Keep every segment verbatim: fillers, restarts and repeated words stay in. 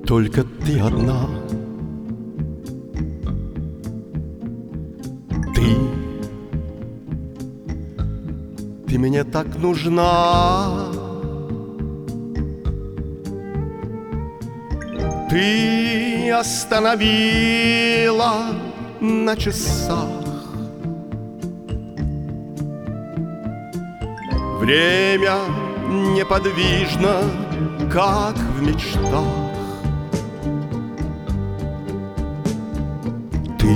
Только ты одна. Ты, ты мне так нужна. Ты остановила на часах время неподвижно, как в мечтах. Ты,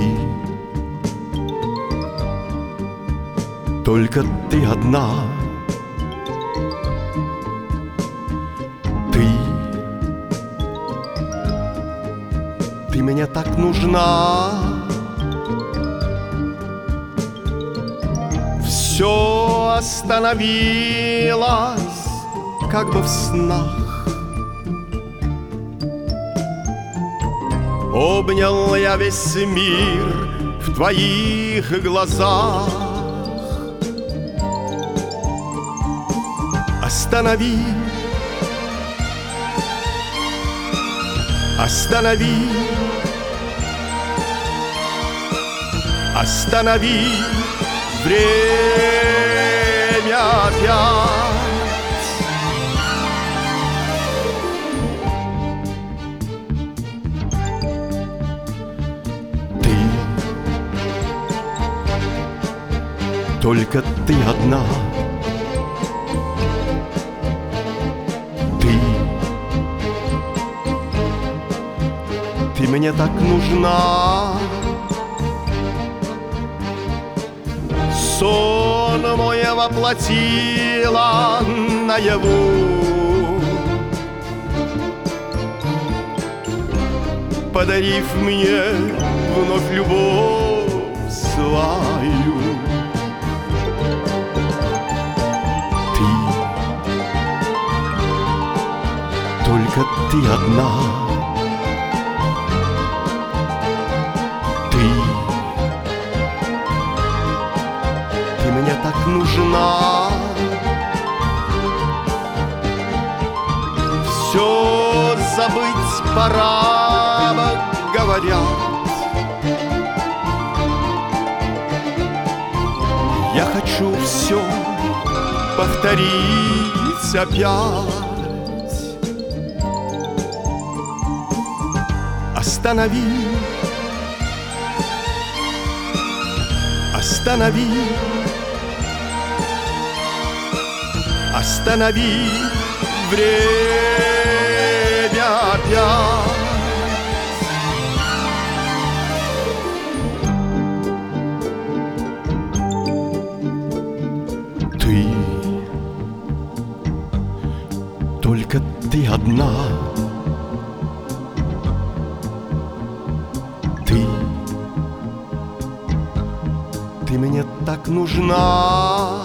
только ты одна. Ты, ты мне так нужна. Все остановилось, как бы в снах. Обнял я весь мир в твоих глазах. Останови, останови, останови время опять. Ты, только ты одна. Ты, ты мне так нужна. Сон мой воплотила наяву. Подарив мне вновь любовь свою. Ты, только ты одна. Ты, ты мне так нужна. Все забыть пора, говорят. Я хочу все повторить опять. Останови, останови, останови время опять. Ты, только ты одна. Ты, ты мне так нужна.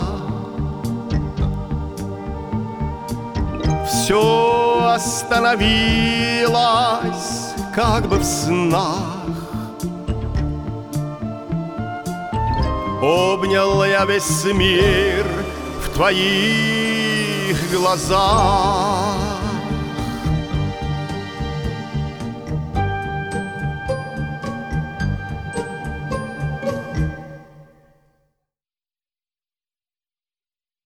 Все остановилось, как бы в снах. Обнял я весь мир в твоих глазах.